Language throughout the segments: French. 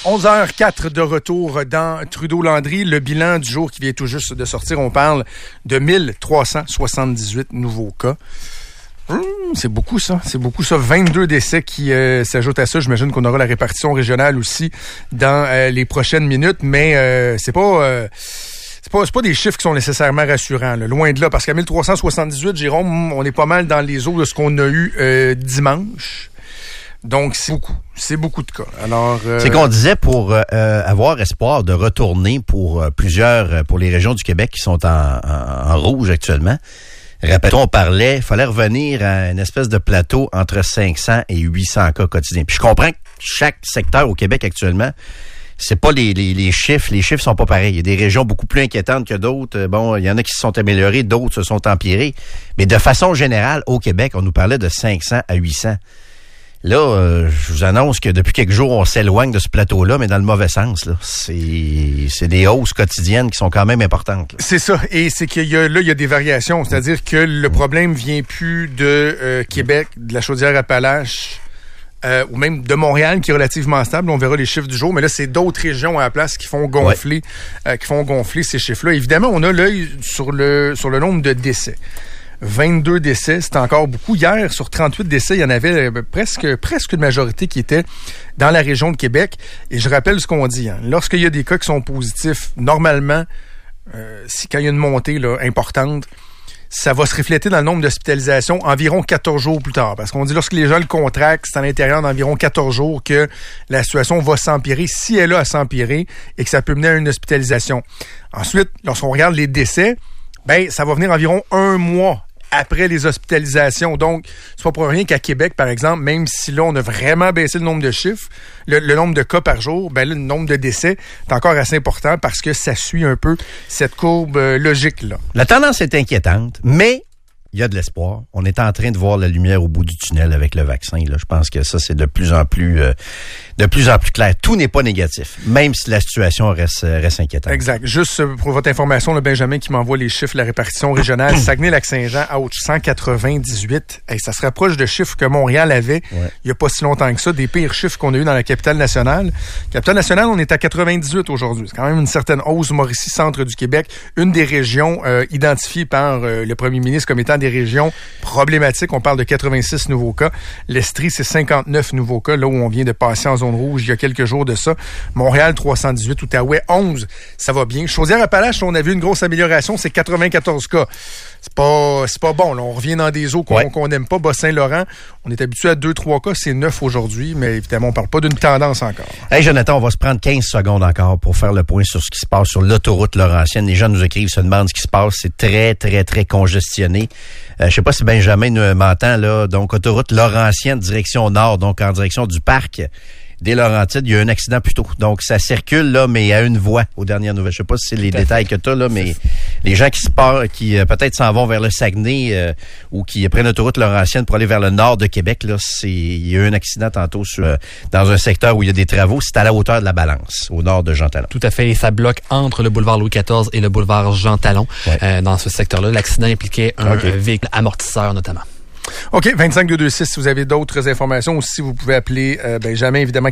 11h04 de retour dans Trudeau-Landry. Le bilan du jour qui vient tout juste de sortir, on parle de 1378 nouveaux cas. C'est beaucoup ça. 22 décès qui s'ajoutent à ça. J'imagine qu'on aura la répartition régionale aussi dans les prochaines minutes, mais c'est pas des chiffres qui sont nécessairement rassurants, là. Loin de là, parce qu'à 1378, Jérôme, on est pas mal dans les eaux de ce qu'on a eu dimanche. Donc, c'est beaucoup de cas. Alors, c'est qu'on disait pour avoir espoir de retourner pour les régions du Québec qui sont en rouge actuellement. Rappelons, on parlait, il fallait revenir à une espèce de plateau entre 500 et 800 cas quotidiens. Puis je comprends que chaque secteur au Québec actuellement, c'est pas les chiffres sont pas pareils. Il y a des régions beaucoup plus inquiétantes que d'autres. Bon, il y en a qui se sont améliorées, d'autres se sont empirées. Mais de façon générale, au Québec, on nous parlait de 500 à 800. Là, je vous annonce que depuis quelques jours, on s'éloigne de ce plateau-là, mais dans le mauvais sens, là. C'est des hausses quotidiennes qui sont quand même importantes, là. C'est ça. Et c'est qu'il y a des variations. C'est-à-dire que le problème vient plus de Québec, de la Chaudière-Appalaches, ou même de Montréal, qui est relativement stable. On verra les chiffres du jour. Mais là, c'est d'autres régions à la place qui font gonfler, ces chiffres-là. Évidemment, on a l'œil sur le nombre de décès. 22 décès, c'est encore beaucoup. Hier, sur 38 décès, il y en avait presque une majorité qui était dans la région de Québec. Et je rappelle ce qu'on dit. Hein. Lorsqu'il y a des cas qui sont positifs, normalement, quand il y a une montée là, importante, ça va se refléter dans le nombre d'hospitalisations environ 14 jours plus tard. Parce qu'on dit lorsque les gens le contractent, c'est à l'intérieur d'environ 14 jours que la situation va s'empirer, si elle a à s'empirer, et que ça peut mener à une hospitalisation. Ensuite, lorsqu'on regarde les décès, ça va venir environ 1 mois après les hospitalisations. Donc, c'est pas pour rien qu'à Québec, par exemple, même si là, on a vraiment baissé le nombre de chiffres, le nombre de cas par jour, là, le nombre de décès est encore assez important parce que ça suit un peu cette courbe logique-là. La tendance est inquiétante, mais il y a de l'espoir. On est en train de voir la lumière au bout du tunnel avec le vaccin, là. Je pense que ça, c'est de plus en plus clair. Tout n'est pas négatif, même si la situation reste inquiétante. Exact. Juste pour votre information, le Benjamin qui m'envoie les chiffres de la répartition régionale, Saguenay-Lac-Saint-Jean, ouch, 198. Ça se rapproche de chiffres que Montréal avait il n'y a pas si longtemps que ça, des pires chiffres qu'on a eu dans la capitale nationale. Capitale nationale, on est à 98 aujourd'hui. C'est quand même une certaine hausse. Mauricie, centre du Québec, une des régions identifiées par le premier ministre comme étant des régions problématiques. On parle de 86 nouveaux cas. L'Estrie, c'est 59 nouveaux cas, là où on vient de passer en zone rouge il y a quelques jours de ça. Montréal, 318. Outaouais, 11. Ça va bien. Chaudière-Appalaches, on a vu une grosse amélioration. C'est 94 cas. C'est pas bon. Là. On revient dans des eaux qu'on n'aime pas. Bas-Saint-Laurent, on est habitué à 2-3 cas. C'est 9 aujourd'hui, mais évidemment, on parle pas d'une tendance encore. Hey, Jonathan, on va se prendre 15 secondes encore pour faire le point sur ce qui se passe sur l'autoroute Laurentienne. Les gens nous écrivent, se demandent ce qui se passe. C'est très, très, très congestionné. Je sais pas si Benjamin m'entend, là. Donc, autoroute Laurentienne, direction nord, donc en direction du parc des Laurentides. Il y a eu un accident plus tôt. Donc, ça circule, là, mais à une voie aux dernières nouvelles. Je sais pas si c'est les détails que tu as, là, mais les gens qui peut-être s'en vont vers le Saguenay ou qui prennent l'autoroute Laurentienne pour aller vers le nord de Québec, là, il y a eu un accident tantôt dans un secteur où il y a des travaux. C'est à la hauteur de la Balance, au nord de Jean Talon. Tout à fait. Et ça bloque entre le boulevard Louis XIV et le boulevard Jean Talon. Ouais. Dans ce secteur-là, l'accident impliquait un véhicule amortisseur, notamment. OK, 25-226, si vous avez d'autres informations, aussi vous pouvez appeler Benjamin, évidemment,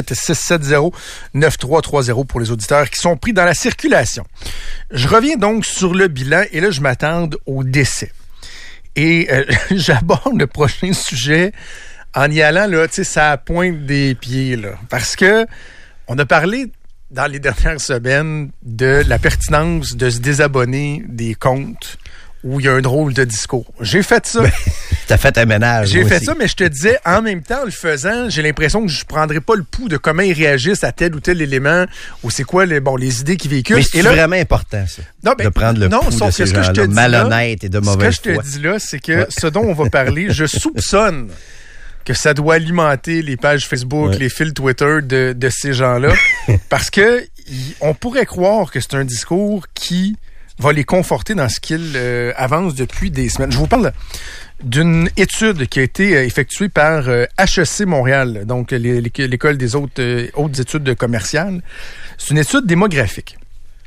88-670-9330 pour les auditeurs qui sont pris dans la circulation. Je reviens donc sur le bilan et là, je m'attends au décès. Et j'aborde le prochain sujet en y allant, là, tu sais, ça pointe des pieds, là. Parce que on a parlé dans les dernières semaines de la pertinence de se désabonner des comptes où il y a un drôle de discours. J'ai fait ça. T'as fait un ménage. J'ai fait ça, mais je te disais, en même temps, en le faisant, j'ai l'impression que je prendrais pas le pouls de comment ils réagissent à tel ou tel élément, ou c'est quoi les idées qu'ils véhiculent. Mais c'est vraiment important, ça, de prendre le pouls de ces gens-là, malhonnêtes et de mauvaise foi. Ce que je te dis là, c'est que ce dont on va parler, je soupçonne que ça doit alimenter les pages Facebook, les fils Twitter de ces gens-là, parce que on pourrait croire que c'est un discours qui va les conforter dans ce qu'ils avancent depuis des semaines. Je vous parle d'une étude qui a été effectuée par HEC Montréal, donc l'École des hautes études commerciales. C'est une étude démographique.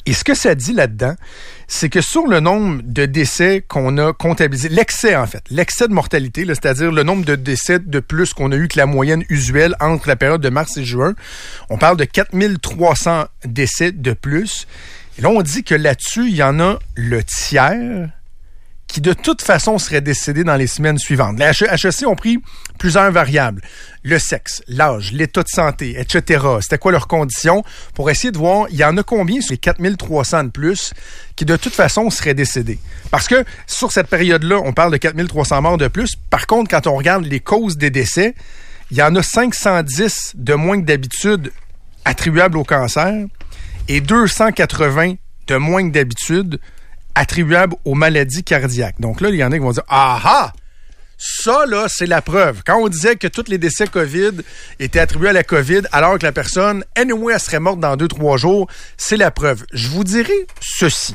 Et ce que ça dit là-dedans, c'est que sur le nombre de décès qu'on a comptabilisé, l'excès de mortalité, là, c'est-à-dire le nombre de décès de plus qu'on a eu que la moyenne usuelle entre la période de mars et juin, on parle de 4300 décès de plus. Et là, on dit que là-dessus, il y en a le tiers qui de toute façon seraient décédés dans les semaines suivantes. Les HEC ont pris plusieurs variables. Le sexe, l'âge, l'état de santé, etc. C'était quoi leurs conditions? Pour essayer de voir, il y en a combien sur les 4300 de plus qui de toute façon seraient décédés. Parce que sur cette période-là, on parle de 4300 morts de plus. Par contre, quand on regarde les causes des décès, il y en a 510 de moins que d'habitude attribuables au cancer et 280 de moins que d'habitude attribuables aux maladies cardiaques. Donc là, il y en a qui vont dire « Ah! Ça, là, c'est la preuve. » Quand on disait que tous les décès COVID étaient attribués à la COVID, alors que la personne, anyway, elle serait morte dans 2-3 jours, c'est la preuve. Je vous dirai ceci.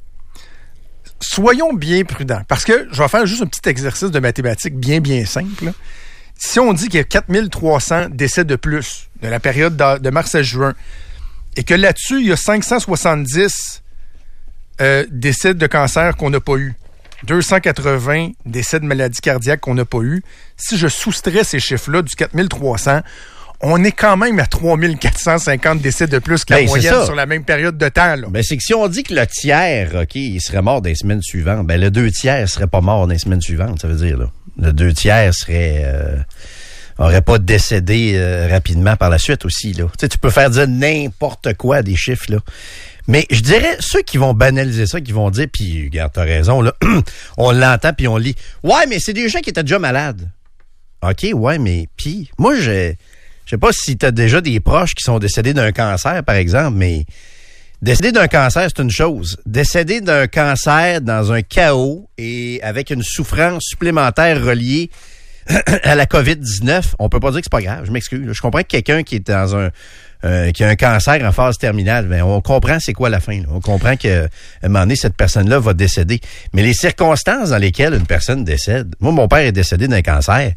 Soyons bien prudents, parce que je vais faire juste un petit exercice de mathématiques bien simple. Là. Si on dit qu'il y a 4300 décès de plus de la période de mars à juin, et que là-dessus, il y a 570 décès de cancer qu'on n'a pas eu, 280 décès de maladies cardiaques qu'on n'a pas eu, si je soustrais ces chiffres-là du 4300, on est quand même à 3450 décès de plus que la moyenne sur la même période de temps. Là. Ben, c'est que si on dit que le tiers, OK, il serait mort dans les semaines suivantes, ben le 2/3 serait pas mort dans les semaines suivantes, ça veut dire, là. Le 2/3 serait... aurait pas décédé rapidement par la suite aussi, là. Tu sais, tu peux faire dire n'importe quoi des chiffres, là. Mais je dirais, ceux qui vont banaliser ça, qui vont dire, puis regarde, t'as raison, là, on l'entend puis on lit. Ouais, mais c'est des gens qui étaient déjà malades. OK, ouais, mais puis moi, je sais pas si t'as déjà des proches qui sont décédés d'un cancer, par exemple, mais décéder d'un cancer, c'est une chose. Décéder d'un cancer dans un chaos et avec une souffrance supplémentaire reliée à la COVID-19, on peut pas dire que c'est pas grave, je m'excuse. Je comprends que quelqu'un qui est dans qui a un cancer en phase terminale, ben on comprend c'est quoi la fin. Là. On comprend qu'à un moment donné, cette personne-là va décéder. Mais les circonstances dans lesquelles une personne décède... Moi, mon père est décédé d'un cancer.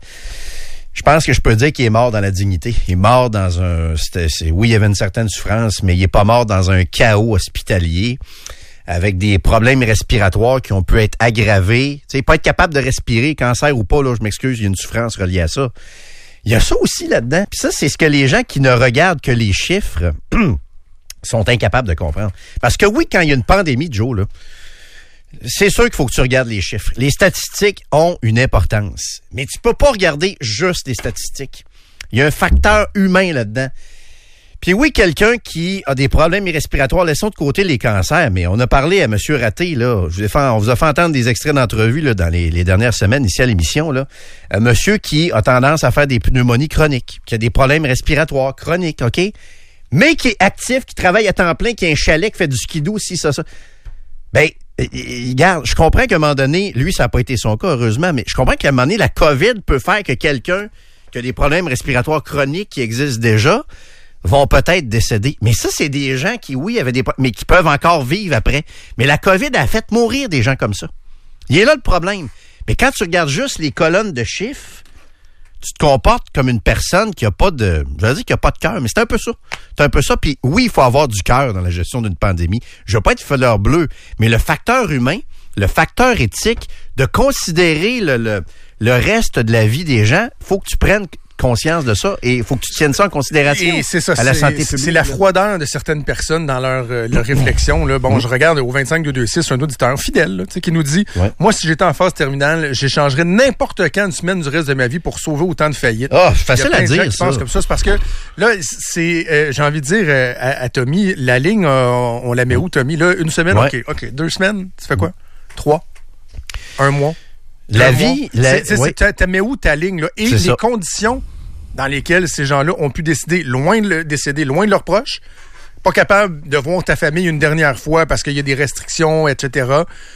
Je pense que je peux dire qu'il est mort dans la dignité. Il est mort dans un... oui, il y avait une certaine souffrance, mais il est pas mort dans un chaos hospitalier avec des problèmes respiratoires qui ont pu être aggravés. Tu sais, pas être capable de respirer, cancer ou pas, là, je m'excuse, il y a une souffrance reliée à ça. Il y a ça aussi là-dedans. Puis ça, c'est ce que les gens qui ne regardent que les chiffres sont incapables de comprendre. Parce que oui, quand il y a une pandémie, Joe, là, c'est sûr qu'il faut que tu regardes les chiffres. Les statistiques ont une importance. Mais tu peux pas regarder juste les statistiques. Il y a un facteur humain là-dedans. Puis oui, quelqu'un qui a des problèmes respiratoires, laissons de côté les cancers, mais on a parlé à M. Raté, là, on vous a fait entendre des extraits d'entrevue là, dans les dernières semaines ici à l'émission, là. Monsieur qui a tendance à faire des pneumonies chroniques, qui a des problèmes respiratoires chroniques, OK? Mais qui est actif, qui travaille à temps plein, qui a un chalet, qui fait du skidoo, aussi, ça. Ben, regarde, je comprends qu'à un moment donné, lui, ça n'a pas été son cas, heureusement, mais je comprends qu'à un moment donné, la COVID peut faire que quelqu'un qui a des problèmes respiratoires chroniques qui existent déjà vont peut-être décéder. Mais ça, c'est des gens qui, oui, avaient mais qui peuvent encore vivre après. Mais la COVID a fait mourir des gens comme ça. Il est là le problème. Mais quand tu regardes juste les colonnes de chiffres, tu te comportes comme une personne qui a pas de... Je veux dire qu'il n'y a pas de cœur, mais c'est un peu ça. C'est un peu ça. Puis oui, il faut avoir du cœur dans la gestion d'une pandémie. Je veux pas être fleur bleue, mais le facteur humain, le facteur éthique, de considérer le reste de la vie des gens, faut que tu prennes conscience de ça et il faut que tu tiennes ça en considération. Et c'est ça, à la santé publique. C'est la froideur de certaines personnes dans leur réflexion. Là. Bon, je regarde au 25-226 un auditeur fidèle là, qui nous dit moi, si j'étais en phase terminale, j'échangerais n'importe quand une semaine du reste de ma vie pour sauver autant de faillites. Ah, facile à dire, ça. Pensent comme ça. C'est parce que là, c'est j'ai envie de dire à Tommy, la ligne, on la met où, Tommy? Là, une semaine, OK. 2 semaines, tu fais quoi? 3? 1 mois? La vie... Tu mets où ta ligne? Là? Et c'est les ça. Conditions dans lesquelles ces gens-là ont pu décider loin de leurs proches, pas capable de voir ta famille une dernière fois parce qu'il y a des restrictions, etc.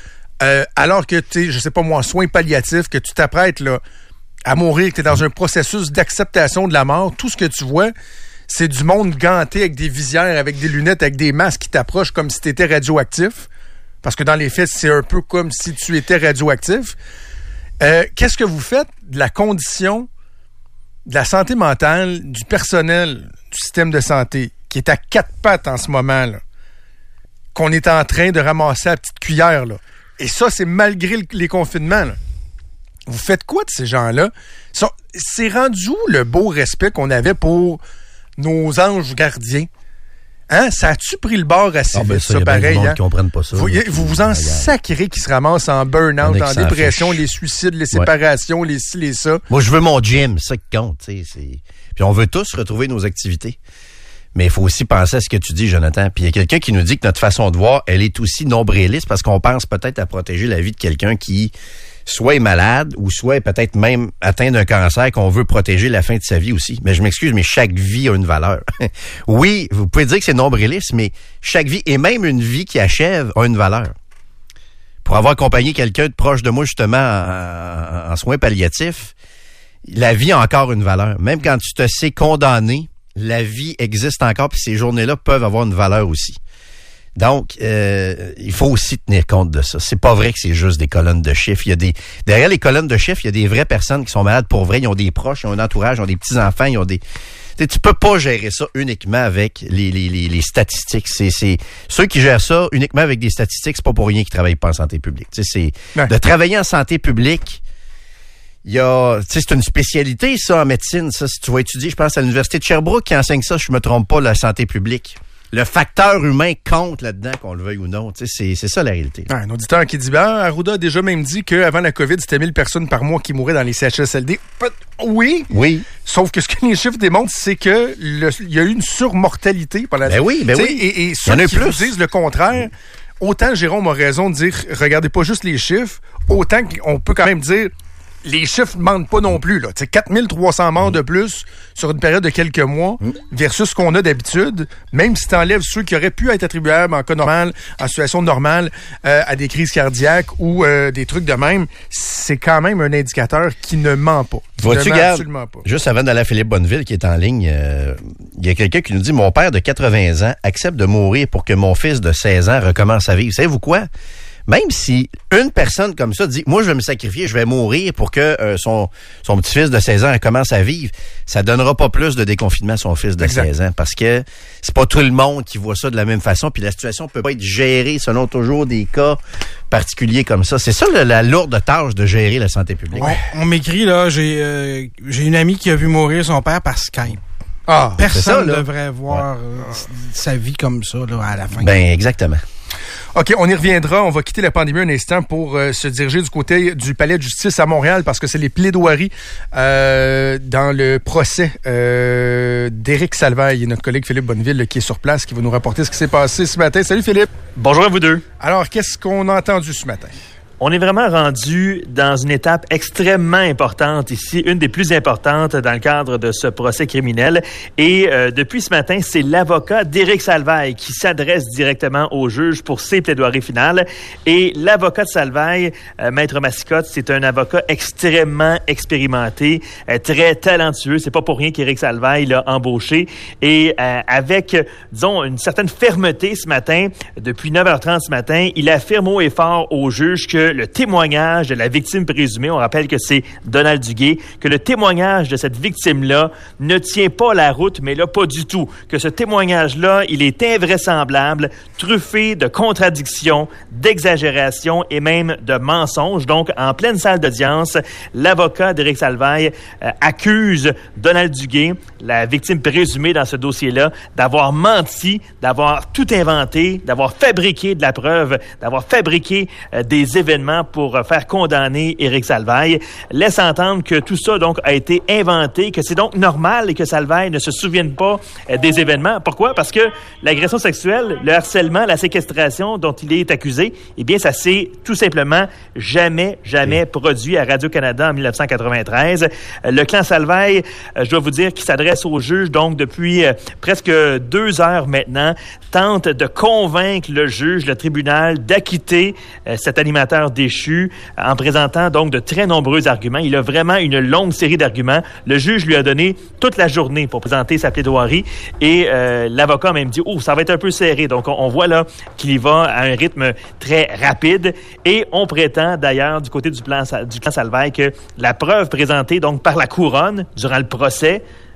Alors que tu es, je sais pas moi, en soins palliatifs, que tu t'apprêtes là, à mourir, que tu es dans un processus d'acceptation de la mort, tout ce que tu vois, c'est du monde ganté avec des visières, avec des lunettes, avec des masques qui t'approchent comme si tu étais radioactif. Parce que dans les faits, c'est un peu comme si tu étais radioactif. Qu'est-ce que vous faites de la condition de la santé mentale du personnel du système de santé qui est à 4 pattes en ce moment, là? qu'on est en train de ramasser à petite cuillère, là. Et ça, c'est malgré les confinements, là. Vous faites quoi de ces gens-là? C'est rendu où le beau respect qu'on avait pour nos anges gardiens? Hein? Ça a-tu pris le bord assez vite, ça, pareil? Hein? Qui comprennent pas ça. Vous en sacrez qui se ramassent en burn-out, en dépression, les suicides, les séparations, les ci, les ça. Moi, je veux mon gym, c'est ça qui compte. Puis on veut tous retrouver nos activités. Mais il faut aussi penser à ce que tu dis, Jonathan. Puis il y a quelqu'un qui nous dit que notre façon de voir, elle est aussi nombriliste parce qu'on pense peut-être à protéger la vie de quelqu'un qui soit est malade ou soit est peut-être même atteint d'un cancer qu'on veut protéger la fin de sa vie aussi. Mais je m'excuse, mais chaque vie a une valeur. Oui, vous pouvez dire que c'est nombriliste, mais chaque vie, et même une vie qui achève, a une valeur. Pour avoir accompagné quelqu'un de proche de moi, justement, en soins palliatifs, la vie a encore une valeur. Même quand tu te sais condamné, la vie existe encore, puis ces journées-là peuvent avoir une valeur aussi. Donc, il faut aussi tenir compte de ça. C'est pas vrai que c'est juste des colonnes de chiffres. Derrière les colonnes de chiffres, il y a des vraies personnes qui sont malades pour vrai. Ils ont des proches, ils ont un entourage, ils ont des petits-enfants, ils ont des... Tu peux pas gérer ça uniquement avec les statistiques. C'est ceux qui gèrent ça uniquement avec des statistiques, c'est pas pour rien qu'ils travaillent pas en santé publique. De travailler en santé publique, c'est une spécialité, ça, en médecine. Ça, si tu vas étudier, je pense, à l'Université de Sherbrooke qui enseigne ça, je me trompe pas, la santé publique. Le facteur humain compte là-dedans, qu'on le veuille ou non. C'est ça la réalité. Un auditeur qui dit, Arruda a déjà même dit qu'avant la COVID, c'était 1000 personnes par mois qui mouraient dans les CHSLD. Oui. Sauf que ce que les chiffres démontrent, c'est que il y a eu une surmortalité pendant la... oui. Et ceux qui vous disent le contraire, autant Jérôme a raison de dire, regardez pas juste les chiffres, autant qu'on peut quand même dire... Les chiffres ne mentent pas non plus. 4300 morts de plus sur une période de quelques mois versus ce qu'on a d'habitude, même si tu enlèves ceux qui auraient pu être attribuables en cas normal, en situation normale, à des crises cardiaques ou des trucs de même, c'est quand même un indicateur qui ne ment pas. Vois-tu, Gab, juste avant d'aller à Philippe Bonneville qui est en ligne, il y a quelqu'un qui nous dit « Mon père de 80 ans accepte de mourir pour que mon fils de 16 ans recommence à vivre. » Savez-vous quoi? Même si une personne comme ça dit « Moi, je vais me sacrifier, je vais mourir pour que son petit-fils de 16 ans commence à vivre », ça donnera pas plus de déconfinement à son fils de 16 ans parce que c'est pas tout le monde qui voit ça de la même façon puis la situation peut pas être gérée selon toujours des cas particuliers comme ça. C'est ça la lourde tâche de gérer la santé publique. On m'écrit, là, j'ai une amie qui a vu mourir son père par Skype. Personne ne devrait voir sa vie comme ça là, à la fin. Ben exactement. OK, on y reviendra. On va quitter la pandémie un instant pour se diriger du côté du Palais de justice à Montréal parce que c'est les plaidoiries dans le procès d'Éric Salvaille et notre collègue Philippe Bonneville qui est sur place, qui va nous rapporter ce qui s'est passé ce matin. Salut Philippe. Bonjour à vous deux. Alors, qu'est-ce qu'on a entendu ce matin? On est vraiment rendu dans une étape extrêmement importante ici, une des plus importantes dans le cadre de ce procès criminel. Et depuis ce matin, c'est l'avocat d'Éric Salvaille qui s'adresse directement au juge pour ses plaidoiries finales. Et l'avocat de Salvaille, Maître Massicotte, c'est un avocat extrêmement expérimenté, très talentueux. C'est pas pour rien qu'Éric Salvaille l'a embauché. Et avec, disons, une certaine fermeté ce matin, depuis 9h30 ce matin, il affirme haut et fort au juge que le témoignage de la victime présumée, on rappelle que c'est Donald Duguay, que le témoignage de cette victime-là ne tient pas la route, mais là, pas du tout. Que ce témoignage-là, il est invraisemblable, truffé de contradictions, d'exagérations et même de mensonges. Donc, en pleine salle d'audience, l'avocat d'Éric Salvaille accuse Donald Duguay, la victime présumée dans ce dossier-là, d'avoir menti, d'avoir tout inventé, d'avoir fabriqué de la preuve, d'avoir fabriqué des événements pour faire condamner Éric Salvaille, laisse entendre que tout ça donc a été inventé, que c'est donc normal et que Salvaille ne se souvienne pas des événements. Pourquoi? Parce que l'agression sexuelle, le harcèlement, la séquestration dont il est accusé, eh bien, ça s'est tout simplement jamais produit à Radio-Canada en 1993. Le clan Salvaille, je dois vous dire, qui s'adresse au juge donc depuis presque 2 heures maintenant, tente de convaincre le juge, le tribunal, d'acquitter cet animateur déchu en présentant donc de très nombreux arguments. Il a vraiment une longue série d'arguments. Le juge lui a donné toute la journée pour présenter sa plaidoirie et l'avocat a même dit « Oh, ça va être un peu serré ». Donc, on voit là qu'il y va à un rythme très rapide et on prétend d'ailleurs du côté du clan Salvaille que la preuve présentée donc par la couronne durant le procès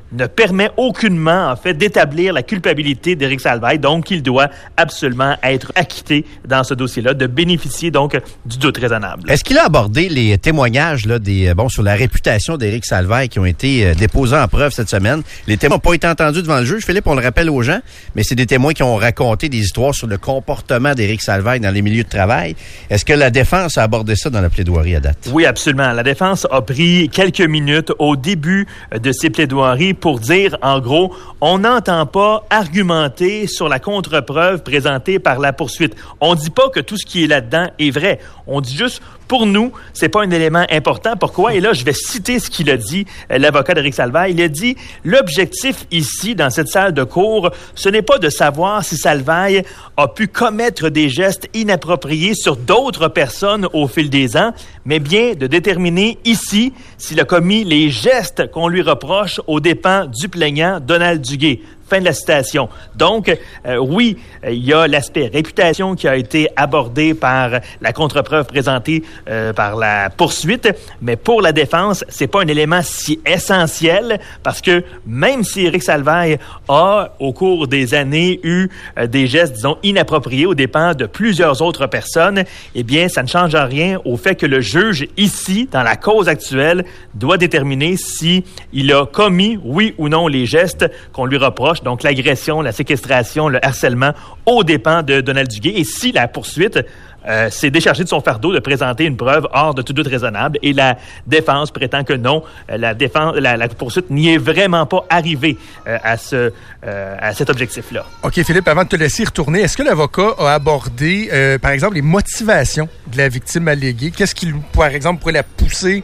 ne permet aucunement, en fait, d'établir la culpabilité d'Éric Salvaille. Donc, il doit absolument être acquitté dans ce dossier-là, de bénéficier donc du doute raisonnable. Est-ce qu'il a abordé les témoignages là, sur la réputation d'Éric Salvaille qui ont été déposés en preuve cette semaine? Les témoins n'ont pas été entendus devant le juge, Philippe, on le rappelle aux gens, mais c'est des témoins qui ont raconté des histoires sur le comportement d'Éric Salvaille dans les milieux de travail. Est-ce que la défense a abordé ça dans la plaidoirie à date? Oui, absolument. La défense a pris quelques minutes au début de ses plaidoiries pour dire, en gros, on n'entend pas argumenter sur la contre-preuve présentée par la poursuite. On dit pas que tout ce qui est là-dedans est vrai. On dit juste, pour nous, c'est pas un élément important. Pourquoi? Et là, je vais citer ce qu'il a dit, l'avocat d'Éric Salvaille. Il a dit, l'objectif ici, dans cette salle de cours, ce n'est pas de savoir si Salvaille a pu commettre des gestes inappropriés sur d'autres personnes au fil des ans, mais bien de déterminer ici s'il a commis les gestes qu'on lui reproche aux dépens du plaignant Donald Duguay. Fin de la citation. Donc, oui, il y a l'aspect réputation qui a été abordé par la contre-preuve présentée par la poursuite, mais pour la défense, c'est pas un élément si essentiel parce que même si Éric Salvaille a, au cours des années, eu des gestes, disons, inappropriés aux dépens de plusieurs autres personnes, eh bien, ça ne change rien au fait que le juge, ici, dans la cause actuelle, doit déterminer si il a commis, oui ou non, les gestes qu'on lui reproche. Donc, l'agression, la séquestration, le harcèlement aux dépens de Donald Duguay. Et si la poursuite s'est déchargée de son fardeau de présenter une preuve hors de tout doute raisonnable et la défense prétend que non, la poursuite n'y est vraiment pas arrivée à cet objectif-là. OK, Philippe, avant de te laisser retourner, est-ce que l'avocat a abordé, par exemple, les motivations de la victime alléguée? Qu'est-ce qui, par exemple, pourrait la pousser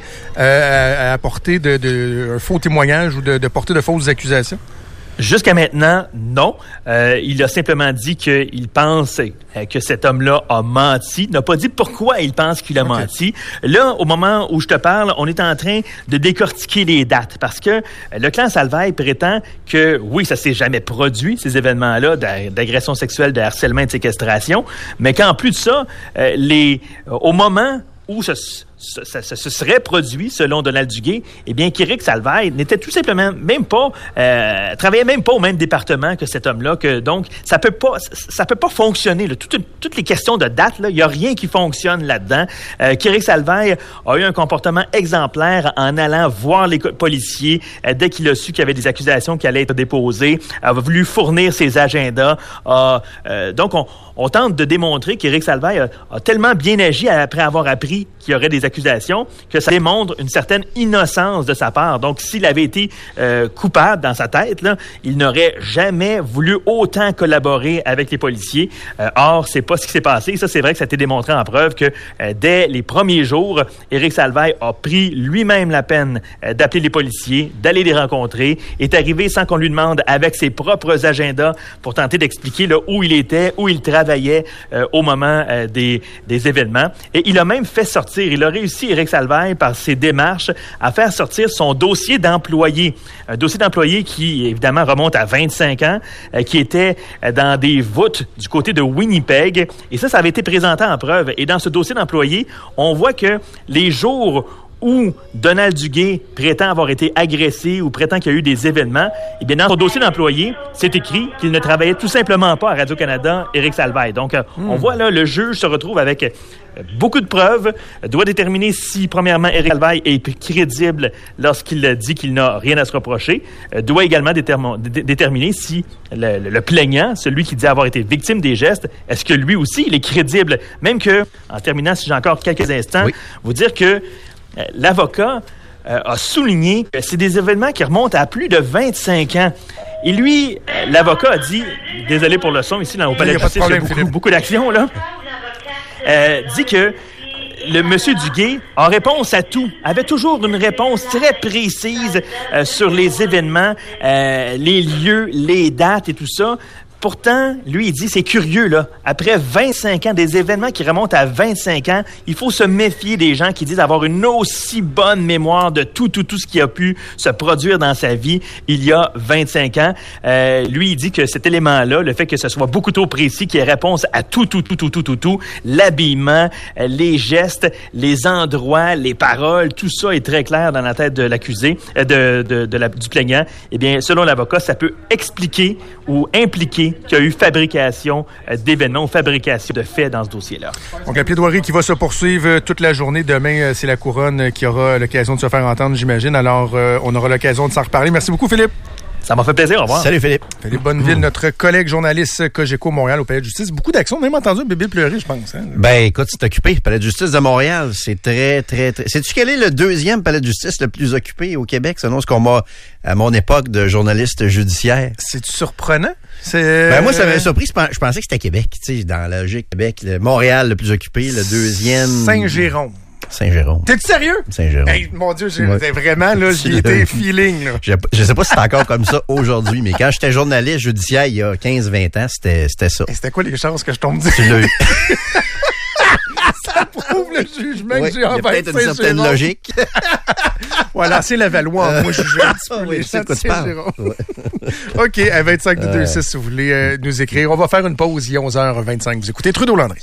à apporter un faux témoignage ou de porter de fausses accusations? Jusqu'à maintenant, non. Il a simplement dit qu'il pense que cet homme-là a menti. Il n'a pas dit pourquoi il pense qu'il a menti. Là, au moment où je te parle, on est en train de décortiquer les dates parce que le clan Salvaille prétend que, oui, ça s'est jamais produit, ces événements-là d'agression sexuelle, de harcèlement et de séquestration, mais qu'en plus de ça, au moment où ça se serait produit, selon Donald Duguay, eh bien, qu'Éric Salvaille n'était tout simplement même pas, travaillait même pas au même département que cet homme-là, que donc, ça peut pas fonctionner, là. Toutes les questions de date, là, il y a rien qui fonctionne là-dedans. Qu'Éric Salvaille a eu un comportement exemplaire en allant voir les policiers, dès qu'il a su qu'il y avait des accusations qui allaient être déposées, a voulu fournir ses agendas, donc, on tente de démontrer qu'Éric Salvaille a tellement bien agi après avoir appris qu'il y aurait des accusations que ça démontre une certaine innocence de sa part. Donc, s'il avait été coupable dans sa tête, là, il n'aurait jamais voulu autant collaborer avec les policiers. Or, c'est pas ce qui s'est passé. Ça, c'est vrai que ça a été démontré en preuve que dès les premiers jours, Éric Salvaille a pris lui-même la peine d'appeler les policiers, d'aller les rencontrer, est arrivé sans qu'on lui demande avec ses propres agendas pour tenter d'expliquer là, où il était, où il travaillait au moment des événements. Et il a même fait sortir, il a réussi, Éric Salvaille, par ses démarches, à faire sortir son dossier d'employé. Un dossier d'employé qui, évidemment, remonte à 25 ans, qui était dans des voûtes du côté de Winnipeg. Et ça avait été présenté en preuve. Et dans ce dossier d'employé, on voit que les jours où Donald Duguay prétend avoir été agressé ou prétend qu'il y a eu des événements, eh bien, dans son dossier d'employé, c'est écrit qu'il ne travaillait tout simplement pas à Radio-Canada, Éric Salvaille. Donc, on voit là, le juge se retrouve avec beaucoup de preuves, doit déterminer si, premièrement, Éric Salvaille est crédible lorsqu'il dit qu'il n'a rien à se reprocher, doit également déterminer si le plaignant, celui qui dit avoir été victime des gestes, est-ce que lui aussi, il est crédible? Même que, en terminant, si j'ai encore quelques instants, vous dire que l'avocat a souligné que c'est des événements qui remontent à plus de 25 ans. Et lui, l'avocat a dit, désolé pour le son ici dans le Palais de Justice, il y a beaucoup d'action, là, dit que le monsieur Duguay, en réponse à tout, avait toujours une réponse très précise sur les événements, les lieux, les dates et tout ça. Pourtant, lui, il dit, c'est curieux, là. Après 25 ans, des événements qui remontent à 25 ans, il faut se méfier des gens qui disent avoir une aussi bonne mémoire de tout ce qui a pu se produire dans sa vie il y a 25 ans. Lui, il dit que cet élément-là, le fait que ce soit beaucoup trop précis, qu'il y ait réponse à tout, l'habillement, les gestes, les endroits, les paroles, tout ça est très clair dans la tête de l'accusé, du plaignant. Eh bien, selon l'avocat, ça peut expliquer ou impliquer qu'il y a eu fabrication d'événements ou fabrication de faits dans ce dossier-là. Donc, la plaidoirie qui va se poursuivre toute la journée. Demain, c'est la couronne qui aura l'occasion de se faire entendre, j'imagine. Alors, on aura l'occasion de s'en reparler. Merci beaucoup, Philippe. Ça m'a fait plaisir. Au revoir. Salut, Philippe. Philippe Bonneville, notre collègue journaliste Cogeco Montréal au Palais de justice. Beaucoup d'actions. Même entendu un bébé pleurer, je pense. Hein? Ben, écoute, c'est occupé. Le Palais de justice de Montréal, c'est très... Sais-tu quel est le deuxième palais de justice le plus occupé au Québec, selon ce qu'on m'a, à mon époque de journaliste judiciaire? C'est-tu surprenant? Moi, ça m'avait surpris. Je pensais que c'était Québec. Tu sais, dans la logique, Québec, Montréal le plus occupé, le deuxième... Saint-Jérôme. Saint-Jérôme. T'es sérieux? Saint-Jérôme. Hey, mon Dieu, vraiment, là, j'y étais feeling, là. Je sais pas si c'est encore comme ça aujourd'hui, mais quand j'étais journaliste judiciaire il y a 15-20 ans, c'était ça. Et c'était quoi les chances que je tombe dire? Tu l'as eu. Ça prouve le jugement que j'ai envers peut-être une certaine logique. Voilà, c'est la Valois. Moi, je juge un petit peu les gens de Saint-Jérôme. OK, à 25 de 2-6, si vous voulez nous écrire. On va faire une pause, il est 11h25. Vous écoutez Trudeau-Landry.